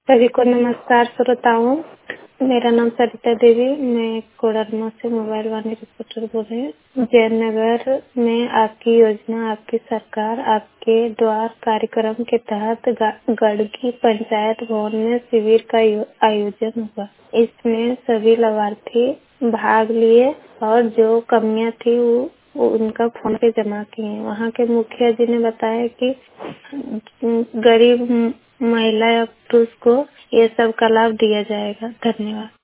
सभी को नमस्कार श्रोताओं। मेरा नाम सरिता देवी, मैं कोडरमा से मोबाइल वाणी रिपोर्टर बोल रही हूँ। जयनगर में आपकी योजना आपकी सरकार आपके द्वार कार्यक्रम के तहत गड़गी पंचायत भवन में शिविर का आयोजन हुआ। इसमें सभी लाभार्थी भाग लिए और जो कमियां थी वो उनका फोन पे जमा किए। वहाँ के मुखिया जी ने बताया कि गरीब महिला या पुरुष को ये सब का लाभ दिया जाएगा। धन्यवाद।